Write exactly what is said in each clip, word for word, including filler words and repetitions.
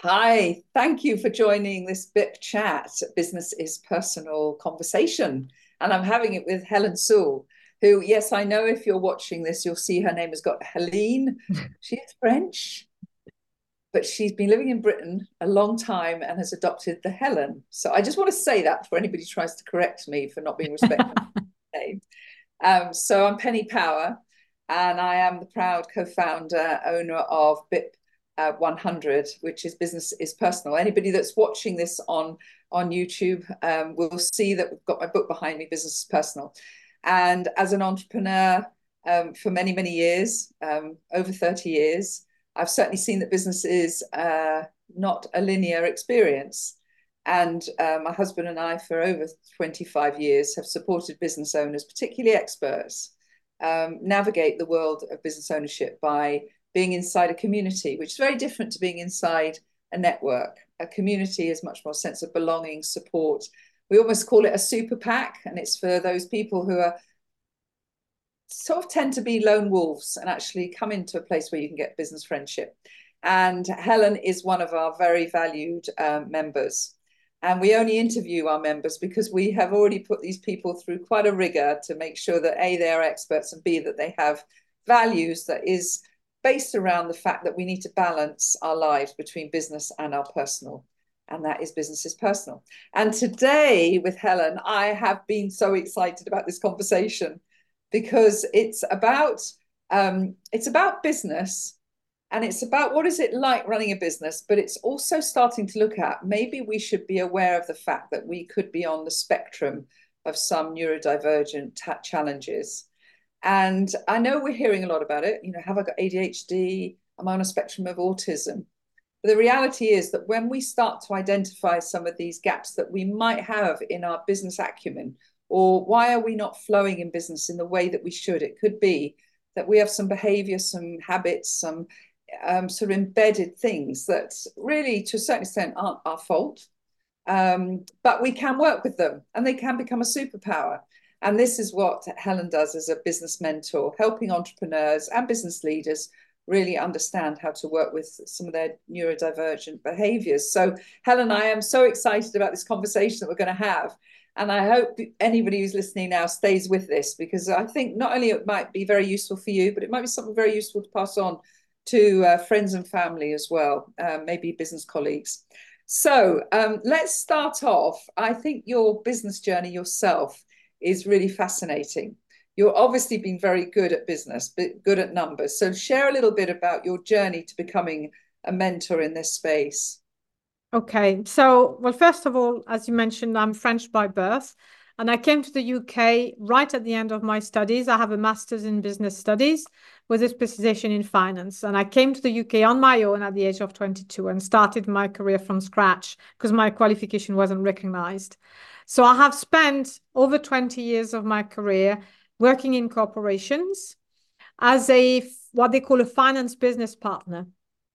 Hi, thank you for joining this B I P chat, Business is Personal conversation. And I'm having it with Helen Sewell, who, yes, I know if you're watching this, you'll see her name has got Helene. She is French, but she's been living in Britain a long time and has adopted the Helen. So I just want to say that before anybody tries to correct me for not being respectful of the name. Um, so I'm Penny Power, and I am the proud co-founder, owner of B I P uh, one hundred, which is Business is Personal. Anybody that's watching this on on YouTube um, will see that we've got my book behind me, Business is Personal. And as an entrepreneur um, for many, many years, um, over thirty years, I've certainly seen that business is uh, not a linear experience. And uh, my husband and I, for over twenty-five years, have supported business owners, particularly experts, um, navigate the world of business ownership by being inside a community, which is very different to being inside a network. A community is much more sense of belonging, support. We almost call it a super PAC, and it's for those people who are sort of tend to be lone wolves and actually come into a place where you can get business friendship. And Helen is one of our very valued um, members. And we only interview our members because we have already put these people through quite a rigor to make sure that A, they are experts, and B, that they have values that is based around the fact that we need to balance our lives between business and our personal. And that is Business is Personal. And today with Helen, I have been so excited about this conversation because it's about um, it's about business, and it's about what is it like running a business, but it's also starting to look at maybe we should be aware of the fact that we could be on the spectrum of some neurodivergent challenges. And I know we're hearing a lot about it. You know, have I got A D H D? Am I on a spectrum of autism? But the reality is that when we start to identify some of these gaps that we might have in our business acumen, or why are we not flowing in business in the way that we should? It could be that we have some behavior, some habits, some um, sort of embedded things that really, to a certain extent, aren't our fault. Um, but we can work with them and they can become a superpower. And this is what Helen does as a business mentor, helping entrepreneurs and business leaders really understand how to work with some of their neurodivergent behaviors. So, Helen, I am so excited about this conversation that we're going to have. And I hope anybody who's listening now stays with this, because I think not only it might be very useful for you, but it might be something very useful to pass on to uh, friends and family as well, uh, maybe business colleagues. So um, let's start off. I think your business journey yourself is really fascinating. You've obviously been very good at business, but good at numbers. So share a little bit about your journey to becoming a mentor in this space. Okay, so, well, first of all, as you mentioned, I'm French by birth, and I came to the U K right at the end of my studies. I have a master's in business studies with a specialization in finance. And I came to the U K on my own at the age of twenty-two and started my career from scratch because my qualification wasn't recognized. So I have spent over twenty years of my career working in corporations as a what they call a finance business partner.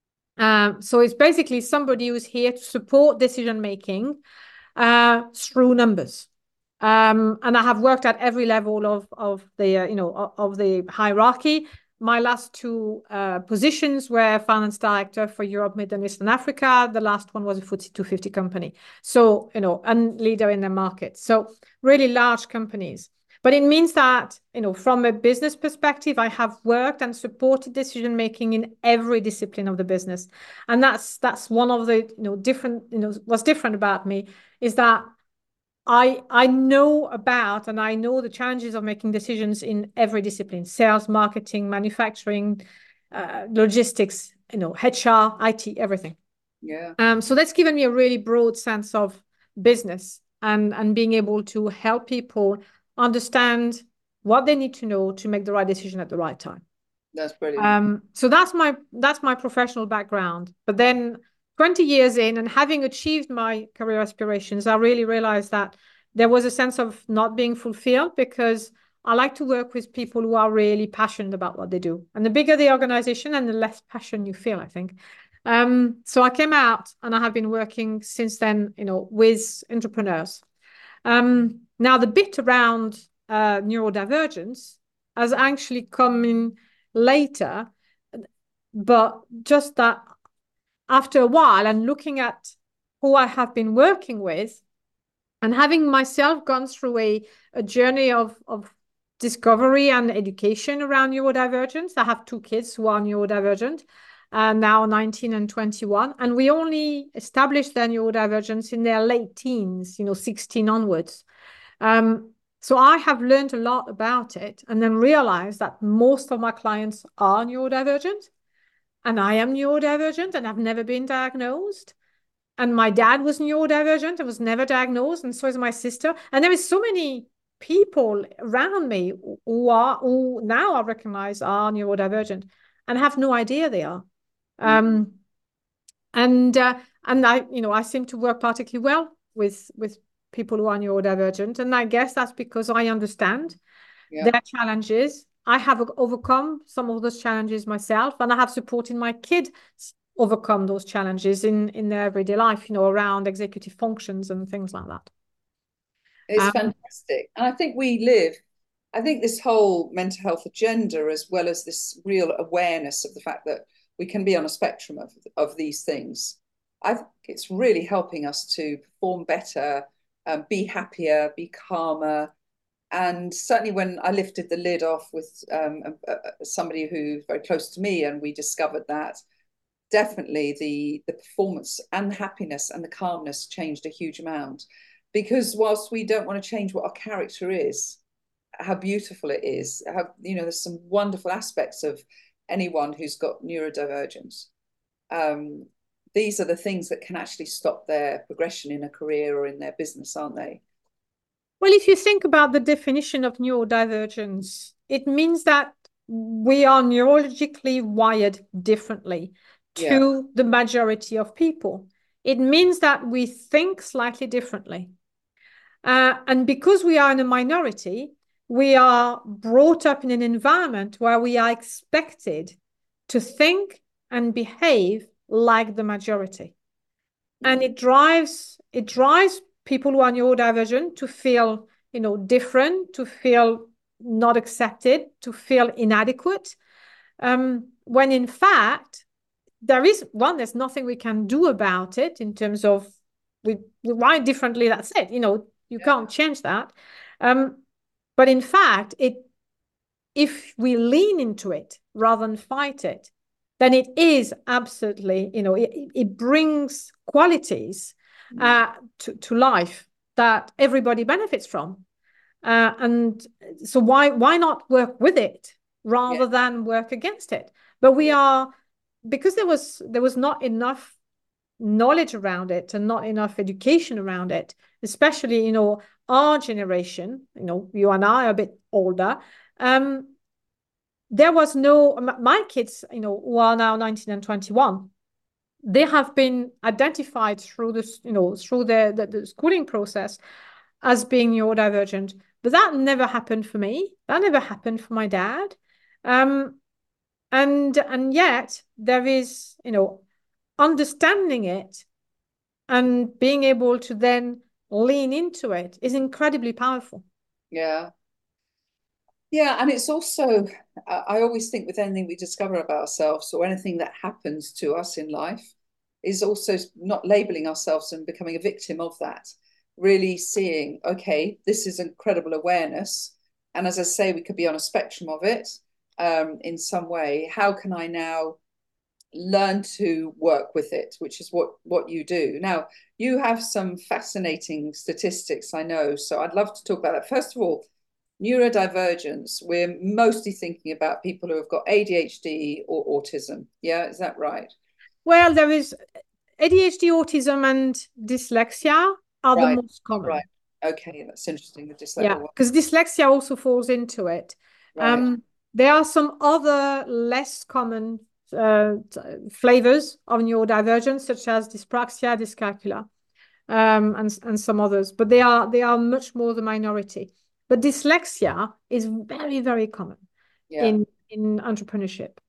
Um, so it's basically somebody who's here to support decision making uh, through numbers. Um, and I have worked at every level of of the uh, you know of, of the hierarchy. My last two uh, positions were finance director for Europe, Middle East, and Africa. The last one was a F T S E two fifty company. So, you know, and leader in the market. So really large companies. But it means that, you know, from a business perspective, I have worked and supported decision making in every discipline of the business. And that's that's one of the, you know, different, you know, what's different about me is that I I know about and I know the challenges of making decisions in every discipline: sales, marketing, manufacturing, uh, logistics, you know, H R, I T, everything. Yeah. Um, so that's given me a really broad sense of business and and being able to help people understand what they need to know to make the right decision at the right time. That's brilliant. Um, so that's my that's my professional background. But then twenty years in and having achieved my career aspirations, I really realized that there was a sense of not being fulfilled because I like to work with people who are really passionate about what they do. And the bigger the organization and the less passion you feel, I think. Um, so I came out and I have been working since then, you know, with entrepreneurs. Um, now the bit around uh, neurodivergence has actually come in later, but just that after a while and looking at who I have been working with and having myself gone through a, a journey of, of discovery and education around neurodivergence. I have two kids who are neurodivergent, uh, now nineteen and twenty-one, and we only established their neurodivergence in their late teens, you know, sixteen onwards. Um, so I have learned a lot about it and then realized that most of my clients are neurodivergent, and I am neurodivergent and I've never been diagnosed. And my dad was neurodivergent and was never diagnosed, and so is my sister. And there is so many people around me who are who now I recognize are neurodivergent and have no idea they are. Um, and uh, and I, you know, I seem to work particularly well with with people who are neurodivergent, and I guess that's because I understand yeah. their challenges. I have overcome some of those challenges myself, and I have supported my kids overcome those challenges in in their everyday life, you know, around executive functions and things like that. It's um, fantastic. And I think we live, I think this whole mental health agenda, as well as this real awareness of the fact that we can be on a spectrum of, of these things, I think it's really helping us to perform better, um, be happier, be calmer. And certainly when I lifted the lid off with um, uh, somebody who's very close to me, and we discovered that, definitely the, the performance and happiness and the calmness changed a huge amount. Because whilst we don't want to change what our character is, how beautiful it is, how, you know, there's some wonderful aspects of anyone who's got neurodivergence. Um, these are the things that can actually stop their progression in a career or in their business, aren't they? Well, if you think about the definition of neurodivergence, it means that we are neurologically wired differently to yeah. the majority of people. It means that we think slightly differently. Uh, and because we are in a minority, we are brought up in an environment where we are expected to think and behave like the majority. Mm. And it drives, it drives people who are neurodivergent to feel, you know, different, to feel not accepted, to feel inadequate. Um, when in fact, there is, one, there's nothing we can do about it in terms of we, we write differently, that's it, you know, you yeah. can't change that. Um, but in fact, it, if we lean into it rather than fight it, then it is absolutely, you know, it, it brings qualities uh, to, to life that everybody benefits from. Uh, and so why, why not work with it rather yeah. than work against it? But we yeah. are, because there was there was not enough knowledge around it and not enough education around it, especially, you know, our generation, you know, you and I are a bit older. Um, there was no, my kids, you know, who are now nineteen and twenty-one, they have been identified through this, you know, through the, the, the schooling process as being neurodivergent. But that never happened for me. That never happened for my dad. Um, And and yet there is, you know, understanding it and being able to then lean into it is incredibly powerful. Yeah. Yeah, and it's also, I always think with anything we discover about ourselves or anything that happens to us in life is also not labeling ourselves and becoming a victim of that. Really seeing, okay, this is incredible awareness. And as I say, we could be on a spectrum of it. Um, in some way, how can I now learn to work with it, which is what what you do. Now, you have some fascinating statistics, I know, so I'd love to talk about that. First of all, neurodivergence, we're mostly thinking about people who have got A D H D or autism. Yeah, is that right? Well, there is A D H D, autism, and dyslexia are right. the most common. Right. Okay, that's interesting. The dyslexia. Yeah, because dyslexia also falls into it. Right. Um, There are some other less common uh, flavors of neurodivergence, such as dyspraxia, dyscalculia, um, and, and some others, but they are they are much more the minority. But dyslexia is very, very common yeah. in, in entrepreneurship.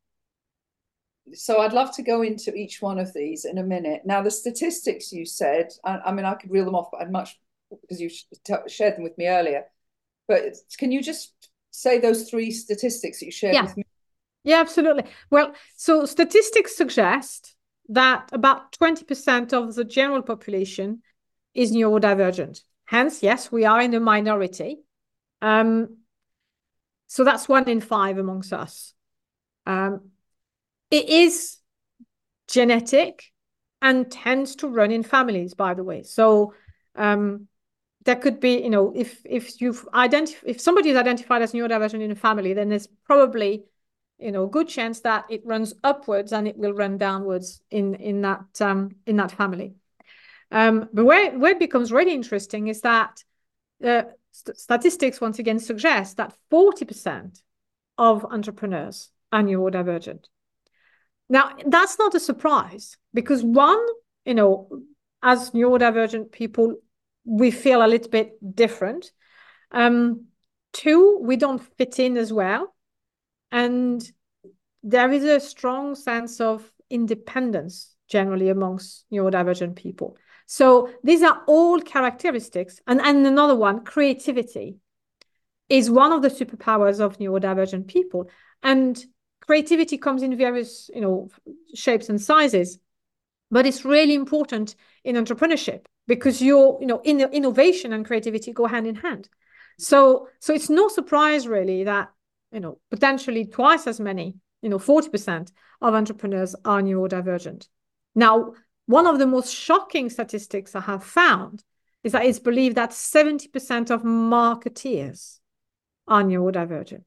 So I'd love to go into each one of these in a minute. Now, the statistics you said, I, I mean, I could reel them off, but I'd much, because you shared them with me earlier. But can you just say those three statistics that you shared yeah. with me? Yeah, absolutely. Well, so statistics suggest that about twenty percent of the general population is neurodivergent. Hence, yes, we are in a minority. Um, so that's one in five amongst us. Um, it is genetic and tends to run in families, by the way. So um, there could be, you know, if if you've identified, if somebody is identified as neurodivergent in a family, then there's probably, you know, a good chance that it runs upwards and it will run downwards in in that um, in that family. Um, but where where it becomes really interesting is that uh, st statistics once again suggest that forty percent of entrepreneurs are neurodivergent. Now, that's not a surprise because one, you know, as neurodivergent people, we feel a little bit different. Um, two, we don't fit in as well. And there is a strong sense of independence generally amongst neurodivergent people. So these are all characteristics. And, and another one, creativity, is one of the superpowers of neurodivergent people. And creativity comes in various, you know, shapes and sizes, but it's really important in entrepreneurship because you're, you know, in innovation and creativity go hand in hand. So, so it's no surprise really that, you know, potentially twice as many, you know, forty percent of entrepreneurs are neurodivergent. Now, one of the most shocking statistics I have found is that it's believed that seventy percent of marketeers are neurodivergent.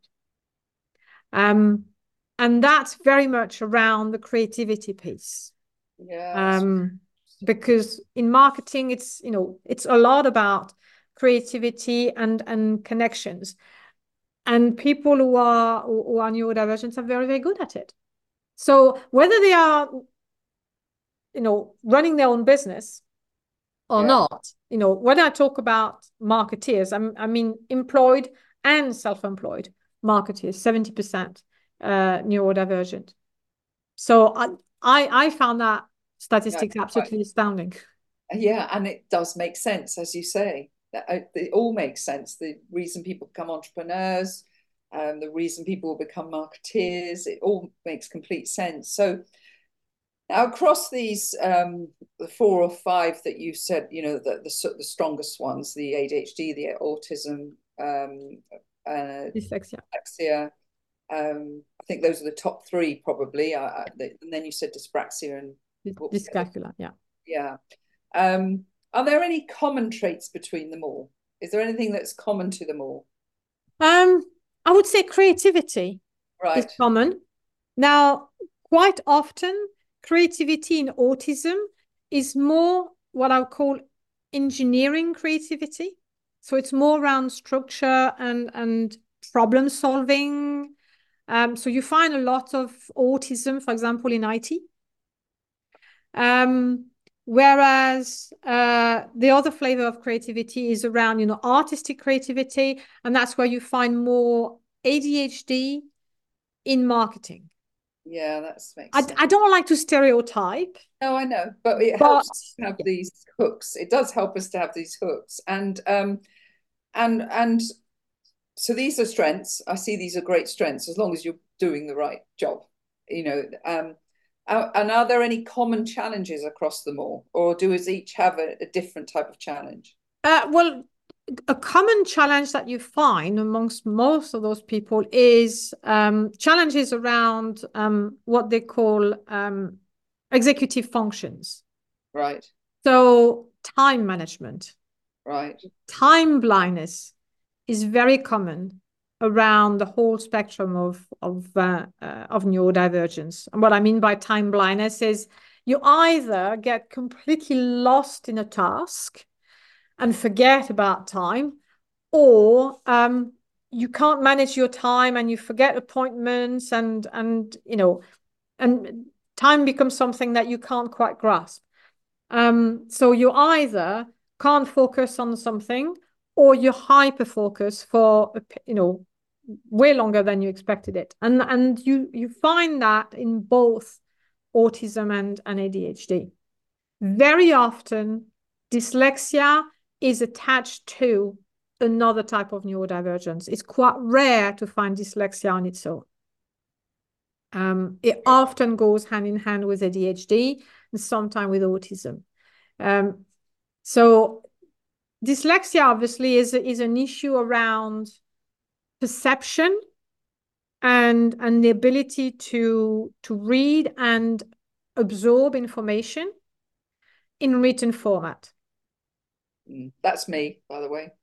Um, and that's very much around the creativity piece. Yeah. Um, because in marketing, it's, you know, it's a lot about creativity and, and connections. And people who are, who are neurodivergent are very, very good at it. So whether they are, you know, running their own business or yeah. not, you know, when I talk about marketeers, I'm, I mean employed and self-employed marketeers, seventy percent uh, neurodivergent. So I, I, I found that statistics yeah, absolutely right. astounding. Yeah, and it does make sense, as you say. It all makes sense. The reason people become entrepreneurs, um, the reason people become marketeers, it all makes complete sense. So now across these, um, the four or five that you said, you know, the, the, the strongest ones, the A D H D, the autism, um, uh, dyslexia, dyslexia um, I think those are the top three probably. Uh, and then you said dyspraxia and dyscalculia, yeah. Yeah. Um, are there any common traits between them all? Is there anything that's common to them all? Um, I would say creativity right. is common. Now, quite often, creativity in autism is more what I would call engineering creativity. So it's more around structure and, and problem solving. Um, so you find a lot of autism, for example, in I T. Um, whereas uh, the other flavor of creativity is around, you know, artistic creativity, and that's where you find more A D H D in marketing. Yeah, that's makes I, sense. I don't like to stereotype. No, I know, but it but, helps to have yeah. these hooks. It does help us to have these hooks, and um, and and so these are strengths. I see these are great strengths as long as you're doing the right job, you know. Um, and are there any common challenges across them all, or do us each have a, a different type of challenge? Uh, well, a common challenge that you find amongst most of those people is um, challenges around um, what they call um, executive functions. Right. So time management. Right. Time blindness is very common around the whole spectrum of of uh, uh, of neurodivergence. And what I mean by time blindness is you either get completely lost in a task and forget about time, or um, you can't manage your time and you forget appointments, and and you know, and time becomes something that you can't quite grasp. Um, so you either can't focus on something, or you hyper focus for, you know, way longer than you expected it. And and you you find that in both autism and, and A D H D. Very often, dyslexia is attached to another type of neurodivergence. It's quite rare to find dyslexia on its own. Um, it often goes hand in hand with A D H D and sometimes with autism. Um, so dyslexia obviously is, is an issue around perception and, and the ability to, to read and absorb information in written format. Mm, that's me, by the way.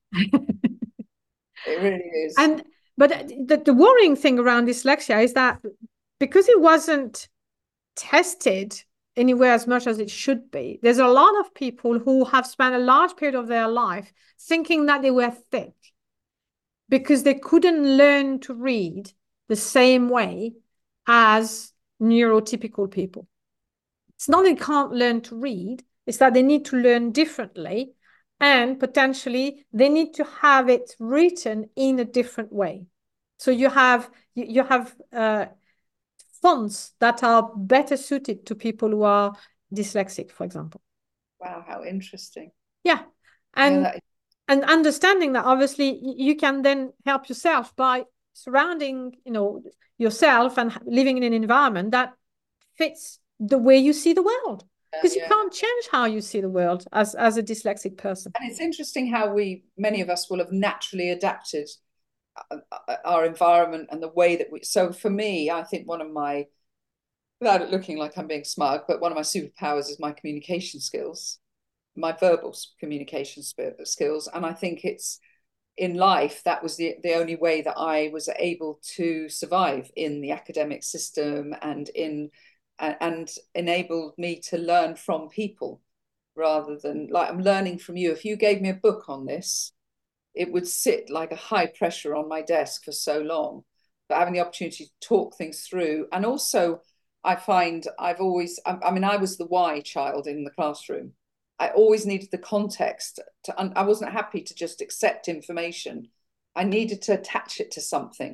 It really is. And but the, the worrying thing around dyslexia is that because it wasn't tested anywhere as much as it should be, there's a lot of people who have spent a large period of their life thinking that they were thick because they couldn't learn to read the same way as neurotypical people. It's not that they can't learn to read, it's that they need to learn differently, and potentially they need to have it written in a different way. So you have you, you have uh, fonts that are better suited to people who are dyslexic, for example. Wow, how interesting. Yeah. And yeah, is... and understanding that obviously you can then help yourself by surrounding, you know, yourself and living in an environment that fits the way you see the world. Because yeah, you yeah. can't change how you see the world as, as a dyslexic person. And it's interesting how we, many of us will have naturally adapted our environment and the way that we, so for me, I think one of my, without it looking like I'm being smug, but one of my superpowers is my communication skills, my verbal communication skills. And I think it's, in life, that was the, the only way that I was able to survive in the academic system and in and enabled me to learn from people rather than, like, I'm learning from you. If you gave me a book on this, it would sit like a high pressure on my desk for so long. But having the opportunity to talk things through, and also I find I've always, I, I mean, I was the why child in the classroom. I always needed the context to, I wasn't happy to just accept information. I needed to attach it to something.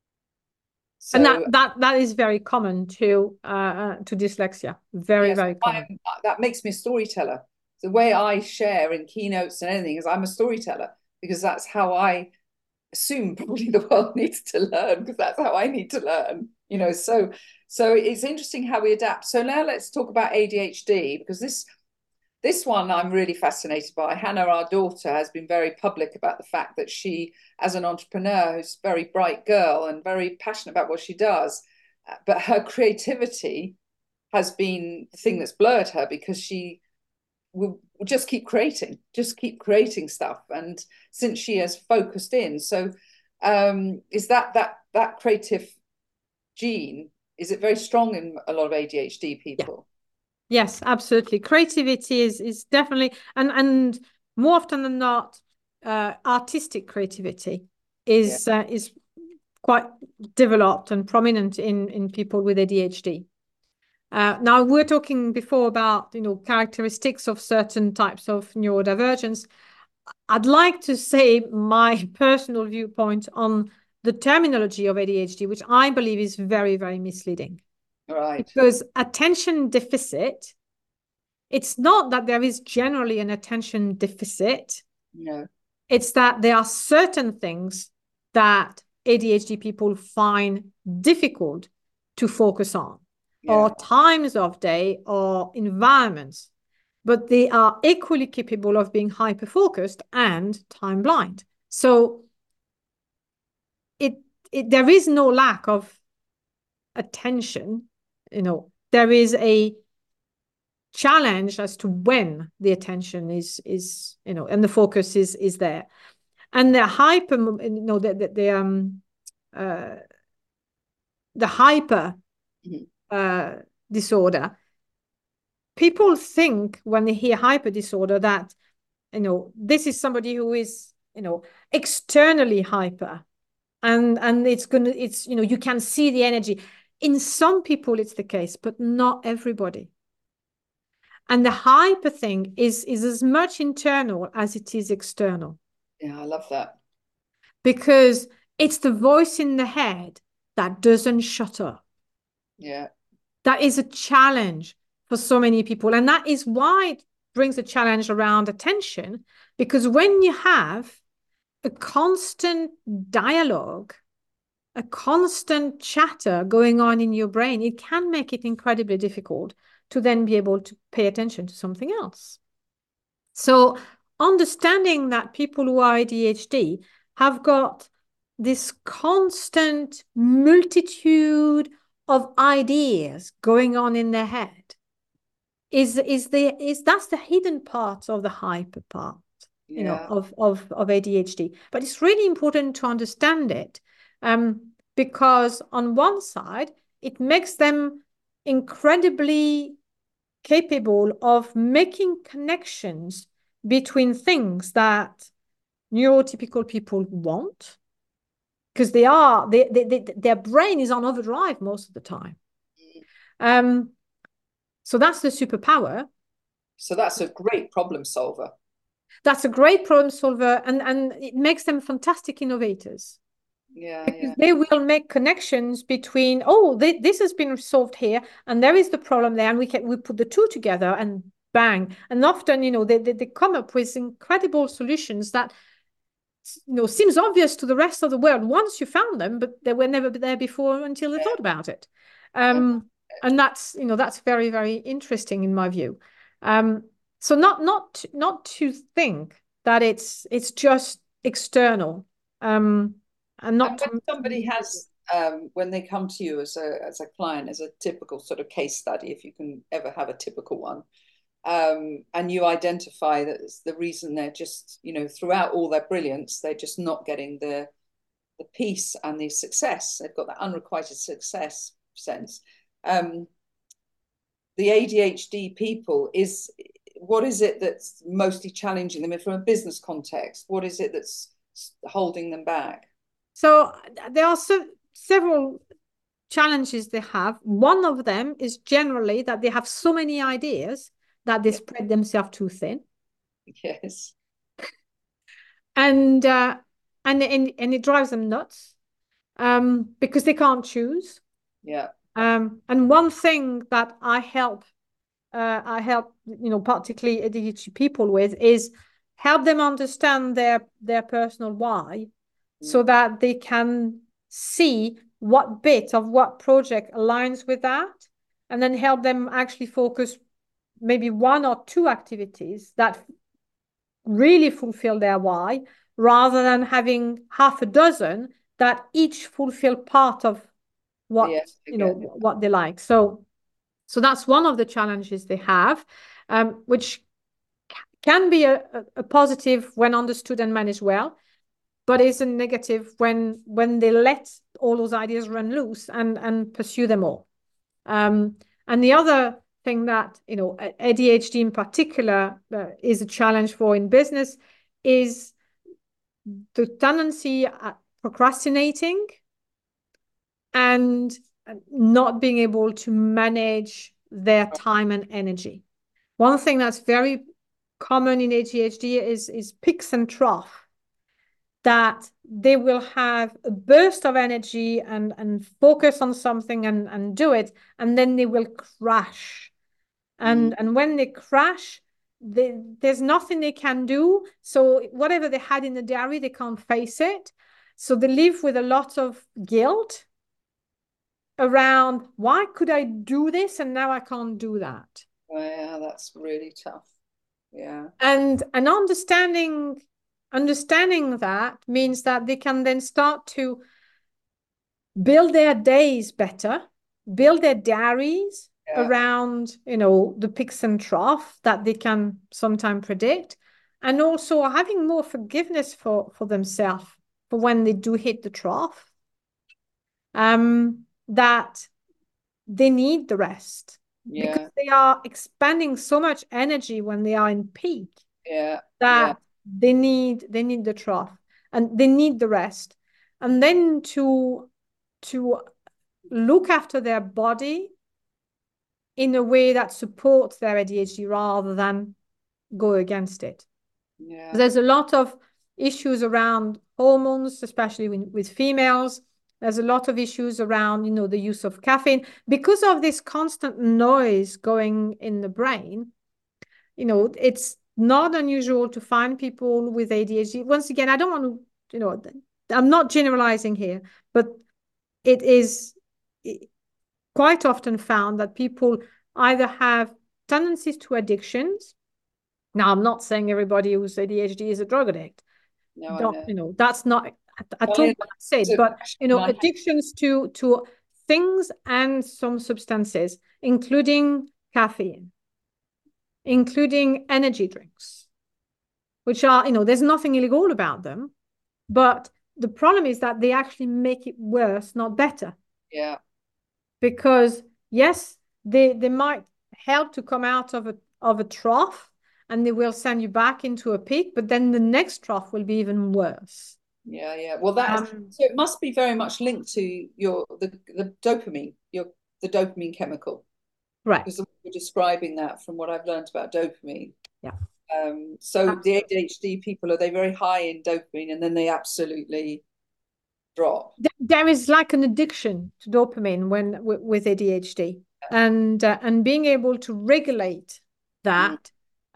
So, and that, that that is very common to uh, to dyslexia. Very, yes, very common. I'm, that makes me a storyteller. The way I share in keynotes and anything is I'm a storyteller, because that's how I assume probably the world needs to learn, because that's how I need to learn. You know, so so it's interesting how we adapt. So now let's talk about A D H D, because this This one I'm really fascinated by. Hannah, our daughter, has been very public about the fact that she, as an entrepreneur, who's a very bright girl and very passionate about what she does, but her creativity has been the thing that's blurred her, because she will just keep creating, just keep creating stuff. And since she has focused in, so um, is that that that creative gene, is it very strong in a lot of A D H D people? Yeah. Yes, absolutely. Creativity is is definitely, and and more often than not, uh, artistic creativity is yeah. uh, is quite developed and prominent in in people with A D H D. Uh, now, we were talking before about, you know, characteristics of certain types of neurodivergence. I'd like to say my personal viewpoint on the terminology of A D H D, which I believe is very, very misleading. Right. Because attention deficit, it's not that there is generally an attention deficit. No. It's that there are certain things that A D H D people find difficult to focus on, yeah. or times of day or environments, but they are equally capable of being hyper-focused and time blind. So it, it there is no lack of attention. You know, there is a challenge as to when the attention is is you know and the focus is is there, and the hyper you know the the, the um uh the hyper mm-hmm. uh disorder. People think when they hear hyper disorder that, you know, this is somebody who is, you know, externally hyper, and and it's gonna it's you know you can see the energy. In some people it's the case, but not everybody. And the hyper thing is, is as much internal as it is external. Yeah, I love that. Because it's the voice in the head that doesn't shut up. Yeah. That is a challenge for so many people. And that is why it brings a challenge around attention. Because when you have a constant dialogue a constant chatter going on in your brain, it can make it incredibly difficult to then be able to pay attention to something else. So understanding that people who are A D H D have got this constant multitude of ideas going on in their head is is the is that's the hidden part of the hyper part, you know, Yeah. of of of A D H D. But it's really important to understand it, um, because on one side it makes them incredibly capable of making connections between things that neurotypical people want, because they are they, they, they, their brain is on overdrive most of the time. Um, so that's the superpower. So that's a great problem solver. That's a great problem solver, and, and it makes them fantastic innovators. Yeah, Because yeah. they will make connections between, oh, they, this has been solved here, and there is the problem there, and we can we put the two together, and bang. And often, you know, they, they, they come up with incredible solutions that, you know, seems obvious to the rest of the world once you found them, but they were never there before until they Yeah. thought about it. Um, and that's, you know, that's very, very interesting in my view. Um, so not not not to think that it's it's just external, um, and not And when to, somebody has, um, when they come to you as a as a client, as a typical sort of case study, if you can ever have a typical one, um, and you identify that it's the reason they're just, you know, throughout all their brilliance, they're just not getting the the peace and the success. They've got that unrequited success sense. Um, the A D H D people is what is it that's mostly challenging them from a business context? What is it that's holding them back? so there are so, several challenges they have. One of them is generally that they have so many ideas that they Yeah. spread themselves too thin. Yes. And uh, and and and it drives them nuts, um, because they can't choose. Yeah. Um, and one thing that I help uh, I help, you know, particularly A D H D people with is help them understand their their personal why, so Mm. that they can see what bit of what project aligns with that, and then help them actually focus maybe one or two activities that really fulfill their why, rather than having half a dozen that each fulfill part of what, Yes, I you know, get it. what they like. So so that's one of the challenges they have, um, which can be a, a positive when understood and managed well, but is a negative when when they let all those ideas run loose and and pursue them all. Um, and the other thing that, you know, A D H D in particular uh, is a challenge for in business is the tendency at procrastinating and not being able to manage their time and energy. One thing that's very common in A D H D is, is peaks and troughs, that they will have a burst of energy and, and focus on something and, and do it, and then they will crash. And, Mm. and when they crash, they, there's nothing they can do. So whatever they had in the diary, they can't face it. So they live with a lot of guilt around, why could I do this and now I can't do that? Oh, yeah, that's really tough. Yeah. And and understanding understanding that means that they can then start to build their days better, build their diaries Yeah. around, you know, the peaks and troughs that they can sometimes predict, and also having more forgiveness for for themselves for when they do hit the trough, um, that they need the rest, because Yeah. they are expending so much energy when they are in peak, Yeah. Yeah. that they need they need the trough and they need the rest, and then to to look after their body in a way that supports their A D H D rather than go against it. Yeah. There's a lot of issues around hormones, especially with, with females. There's a lot of issues around, you know, the use of caffeine because of this constant noise going in the brain. You know, it's not unusual to find people with A D H D. Once again, I don't want to, you know, I'm not generalizing here, but it is quite often found that people either have tendencies to addictions. Now, I'm not saying everybody who's A D H D is a drug addict. No, I Don't, know. you know, that's not at all Only what I said, a but, you know, question addictions to, to things and some substances, including caffeine, including energy drinks, which are, you know, there's nothing illegal about them, but the problem is that they actually make it worse, not better. Yeah. Because yes, they they might help to come out of a of a trough, and they will send you back into a peak, but then the next trough will be even worse. Yeah, yeah. Well, that's Um, so it must be very much linked to your the the dopamine, your the dopamine chemical, right. because you're describing that from what I've learned about dopamine. Yeah. Um, so the Absolutely. A D H D people, are they very high in dopamine and then they absolutely drop? There is like an addiction to dopamine when with A D H D, and uh, and being able to regulate Mm. that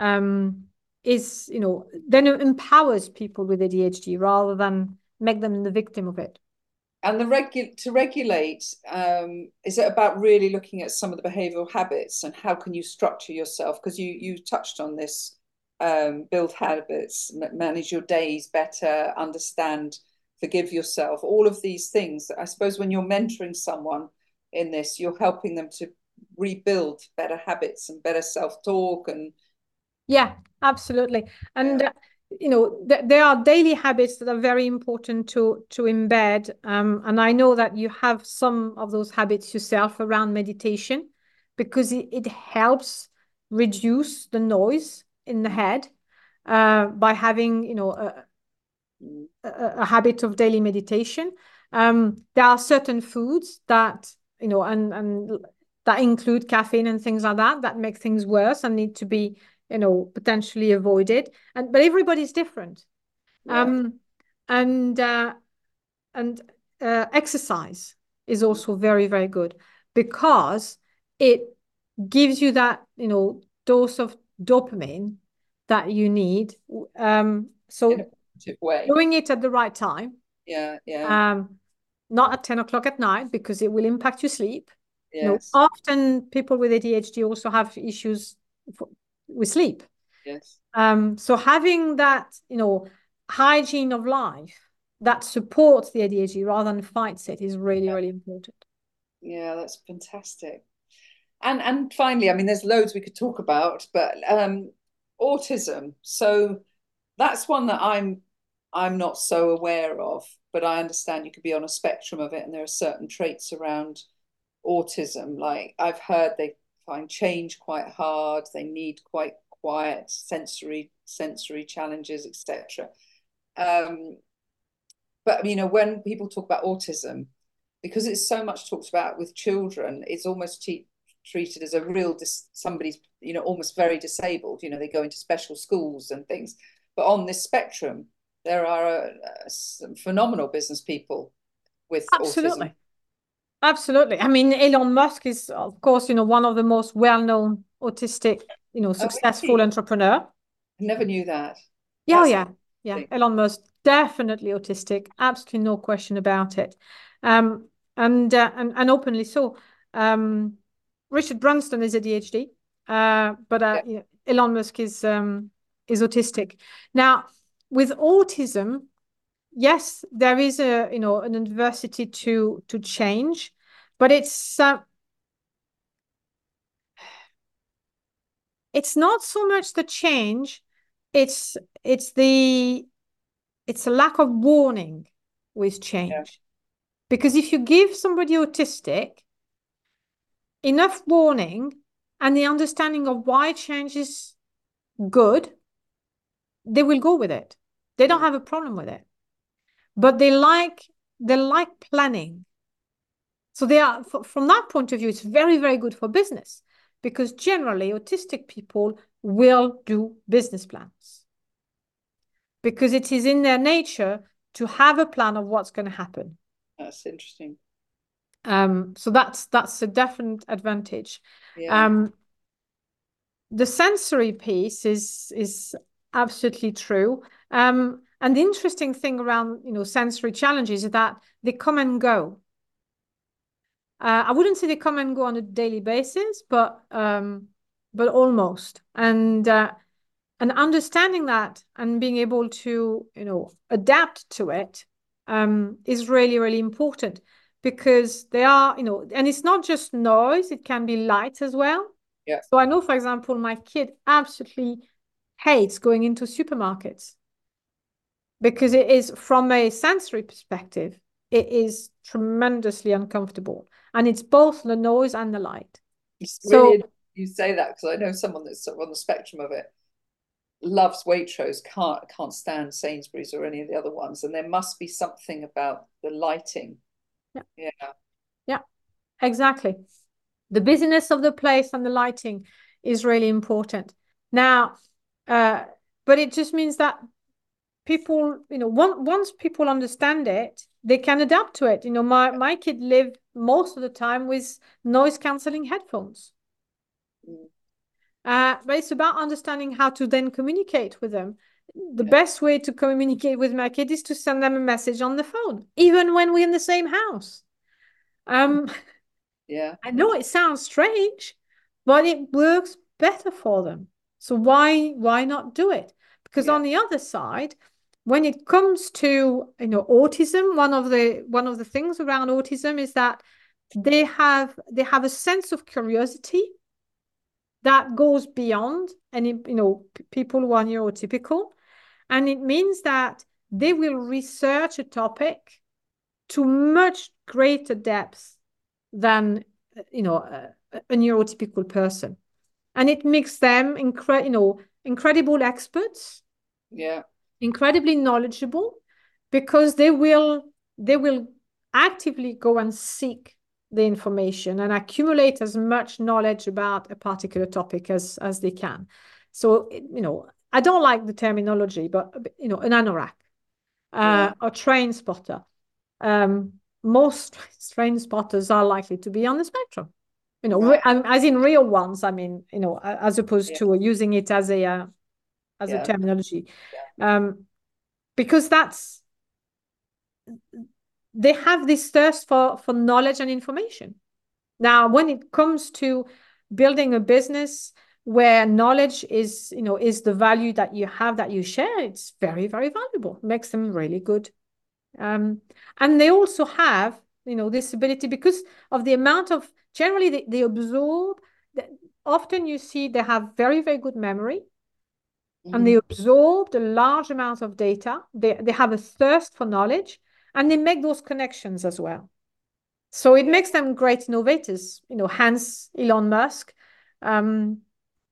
um, is, you know, then it empowers people with A D H D rather than make them the victim of it. And the regu to regulate, um, is it about really looking at some of the behavioral habits and how can you structure yourself? Because you you touched on this, um, build habits, manage your days better, understand, forgive yourself, all of these things. I suppose when you're mentoring someone in this, you're helping them to rebuild better habits and better self-talk and Yeah, absolutely. And yeah. uh, you know, th there are daily habits that are very important to to embed. Um, and I know that you have some of those habits yourself around meditation, because it, it helps reduce the noise in the head uh, by having, you know, a, Mm. a, a habit of daily meditation. Um, there are certain foods that, you know, and and that include caffeine and things like that that make things worse and need to be, you know, potentially avoided. And but everybody's different. Yeah. Um, and uh, and uh, exercise is also very, very good, because it gives you that, you know, dose of dopamine that you need. Um, In a so positive way. doing it at the right time, Yeah, yeah, um, not at ten o'clock at night, because it will impact your sleep. You know, yes, often people with A D H D also have issues for, with sleep. yes. Um, so having that, you know, hygiene of life that supports the A D H D rather than fights it is really, Yeah, really important. yeah, that's fantastic. And and finally, I mean, there's loads we could talk about, but um, autism. So that's one that I'm I'm not so aware of, but I understand you could be on a spectrum of it, and there are certain traits around autism. Like I've heard they find change quite hard, they need quite quiet sensory sensory challenges, et cetera. Um, but you know, when people talk about autism, because it's so much talked about with children, it's almost te- treated as a real dis- somebody's, you know, almost very disabled. You know, they go into special schools and things. But on this spectrum, there are uh, some phenomenal business people with autism. Absolutely. Absolutely. I mean, Elon Musk is, of course, you know, one of the most well-known autistic, you know, Oh, successful really? entrepreneur. I never knew that. Yeah, oh, That's yeah, yeah. interesting. Elon Musk, definitely autistic, absolutely no question about it, um, and uh, and and openly so. Um, Richard Branson is A D H D, uh, but uh, Yeah, you know, Elon Musk is um, is autistic. Now, with autism, yes, there is a, you know, an adversity to to change, but it's uh, it's not so much the change, it's it's the it's a lack of warning with yeah, change. Because if you give somebody autistic enough warning and the understanding of why change is good, they will go with it. They don't mm, have a problem with it. But they like they like planning. So they are, from that point of view, it's very, very good for business, because generally autistic people will do business plans, because it is in their nature to have a plan of what's going to happen. that's interesting. Um, so that's that's a definite advantage. Yeah, Um, the sensory piece is is absolutely true. Um, and the interesting thing around, you know, sensory challenges is that they come and go. Uh, I wouldn't say they come and go on a daily basis, but um, but almost. And uh, and understanding that and being able to, you know, adapt to it um, is really, really important, because they are, you know, and it's not just noise, it can be light as well. Yeah. So I know, for example, my kid absolutely hates going into supermarkets because it is, from a sensory perspective, it is tremendously uncomfortable. And it's both the noise and the light. It's So really, you say that because I know someone that's sort of on the spectrum of it, loves Waitrose, can't can't stand Sainsbury's or any of the other ones, and there must be something about the lighting. yeah, Yeah, yeah, exactly. The busyness of the place and the lighting is really important. Now, uh, but it just means that people, you know, once once people understand it, they can adapt to it. You know, my my kid lived most of the time with noise cancelling headphones. mm, Uh, but it's about understanding how to then communicate with them. The yeah, best way to communicate with my kid is to send them a message on the phone, even when we're in the same house. Um, yeah, I know it sounds strange, but it works better for them. So why why not do it? Because yeah, on the other side, when it comes to, you know, autism, one of the one of the things around autism is that they have they have a sense of curiosity that goes beyond any, you know, people who are neurotypical. And it means that they will research a topic to much greater depth than, you know, a, a neurotypical person. And it makes them incre- you know, incredible experts, yeah, incredibly knowledgeable, because they will they will actively go and seek the information and accumulate as much knowledge about a particular topic as as they can. So, you know, I don't like the terminology, but, you know, an anorak, yeah, uh, a train spotter. Um, most train spotters are likely to be on the spectrum. You know, re- right, as in real ones. I mean, you know, as opposed yeah, to using it as a uh, as a yeah, terminology, yeah, um, because that's, they have this thirst for for knowledge and information. Now, when it comes to building a business where knowledge is, you know, is the value that you have, that you share, it's very, very valuable. It makes them really good. Um, and they also have, you know, this ability, because of the amount of, generally they, they absorb, often you see they have very, very good memory, and they mhm, absorb a large amount of data. They, they have a thirst for knowledge, and they make those connections as well. So it yeah, makes them great innovators, you know, hence Elon Musk, um,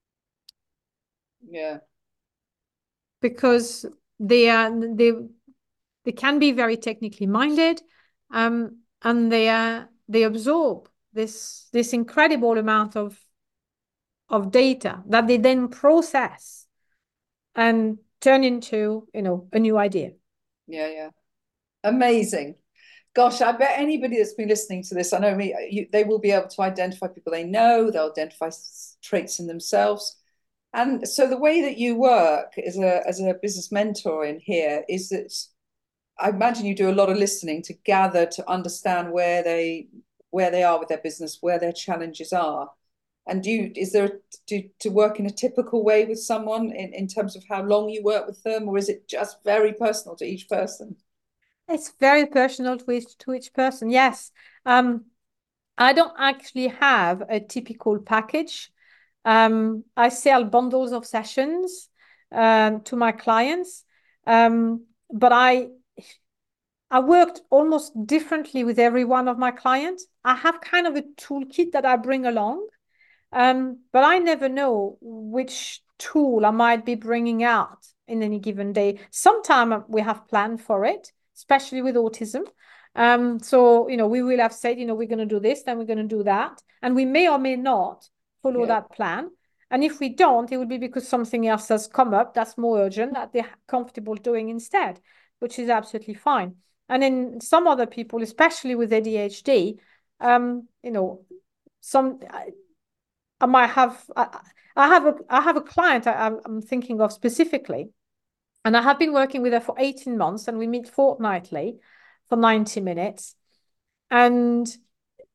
yeah, because they are they they can be very technically minded, um, and they are they absorb this this incredible amount of of data that they then process and turn into, you know, a new idea. yeah, yeah. Amazing. Gosh, I bet anybody that's been listening to this, I know me, you, they will be able to identify people they know, they'll identify s- traits in themselves. And so the way that you work as a as a business mentor in here is that I imagine you do a lot of listening to gather to understand where they where they are with their business, where their challenges are. And do you, is there do to work in a typical way with someone in, in terms of how long you work with them, or is it just very personal to each person? It's very personal to each to each person. Yes. Um, I don't actually have a typical package. Um, I sell bundles of sessions um, to my clients, um, but I I worked almost differently with every one of my clients. I have kind of a toolkit that I bring along, um, but I never know which tool I might be bringing out in any given day. Sometimes we have planned for it, especially with autism. Um, so, you know, we will have said, you know, we're going to do this, then we're going to do that. And we may or may not follow Yeah, that plan. And if we don't, it will be because something else has come up that's more urgent that they're comfortable doing instead, which is absolutely fine. And then some other people, especially with A D H D, um, you know, some I might have I, I have a I have a client I, I'm thinking of specifically, and I have been working with her for eighteen months, and we meet fortnightly for ninety minutes. And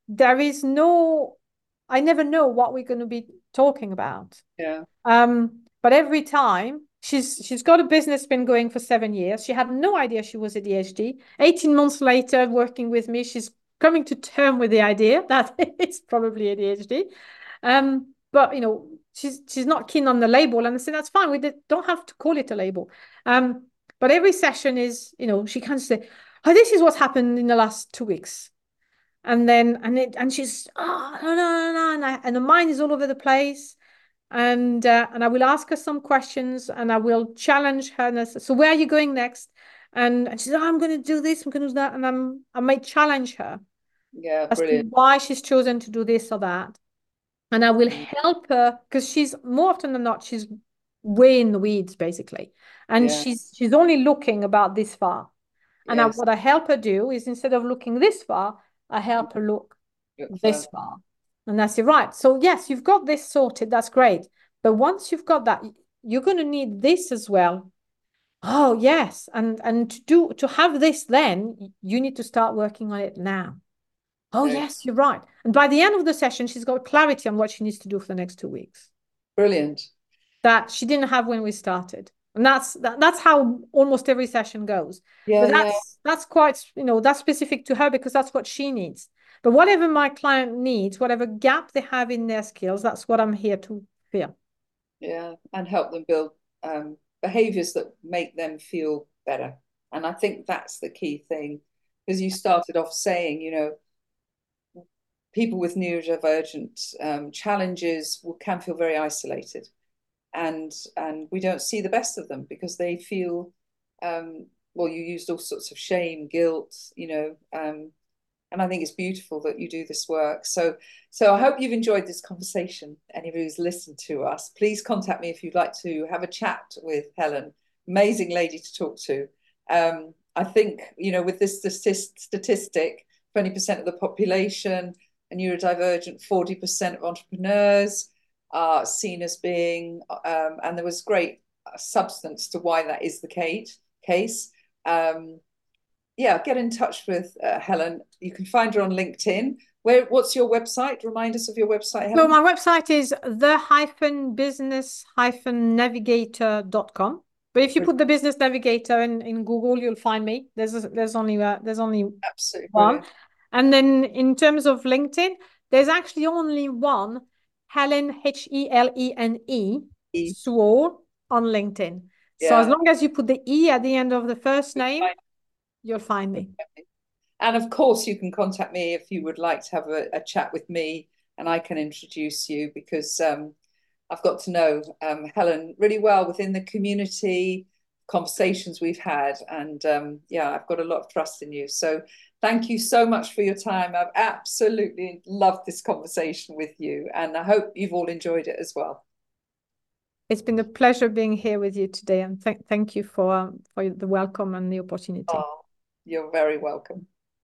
there is no, I never know what we're going to be talking about. Yeah. Um, but every time she's she's got a business been going for seven years. She had no idea she was A D H D. eighteen months later, working with me, she's coming to term with the idea that it's probably A D H D. Um, but you know, she's she's not keen on the label, and I said that's fine. We did, don't have to call it a label. Um, but every session is, you know, she can say, "Oh, this is what's happened in the last two weeks." And then and it and she's oh no no no no and, I, and the mind is all over the place, and uh, and I will ask her some questions and I will challenge her and I say, so where are you going next? And, and she said, oh, I'm going to do this, I'm going to do that, and I'm I might challenge her Yeah, as to brilliant. why she's chosen to do this or that, and I will Mm. help her because she's more often than not she's way in the weeds basically, and Yeah, she's she's only looking about this far. And I, yes. what I help her do is instead of looking this far, I help her look Look this further. far. And I say, right, so yes, you've got this sorted. That's great. But once you've got that, you're going to need this as well. Oh, yes. And and to do to have this, then you need to start working on it now. Oh, Very yes, you're right. And by the end of the session, she's got clarity on what she needs to do for the next two weeks brilliant. that she didn't have when we started. And that's that, that's how almost every session goes. Yeah, But yeah, that's that's quite, you know, that's specific to her because that's what she needs. But whatever my client needs, whatever gap they have in their skills, that's what I'm here to fill. yeah. And help them build um, behaviors that make them feel better. And I think that's the key thing, because you started off saying, you know, people with neurodivergent um, challenges will, can feel very isolated, and and we don't see the best of them because they feel, um, well, you used all sorts of shame, guilt, you know, um, and I think it's beautiful that you do this work. So, so I hope you've enjoyed this conversation. Anybody who's listened to us, please contact me if you'd like to have a chat with Helen. Amazing lady to talk to. Um, I think, you know, with this statistic, twenty percent of the population are neurodivergent, forty percent of entrepreneurs are seen as being, um, and there was great substance to why that is the case. case. Um, yeah, get in touch with uh, Helen. You can find her on LinkedIn. Where? What's your website? Remind us of your website, So Helen. my website is the hyphen business hyphen navigator dot com. But if you put the business navigator in, in Google, you'll find me. There's a, there's only uh, there's only Absolutely one. brilliant. And then in terms of LinkedIn, there's actually only one, Helen, H E L E N E, Sewall on LinkedIn. So as Yeah. long as you put the E at the end of the first name, you'll find me. And of course, you can contact me if you would like to have a, a chat with me, and I can introduce you, because um, I've got to know um, Helen really well within the community, conversations we've had, and um, yeah, I've got a lot of trust in you. So thank you so much for your time. I've absolutely loved this conversation with you, and I hope you've all enjoyed it as well. It's been a pleasure being here with you today, and th thank you for, um, for the welcome and the opportunity. Oh, you're very welcome.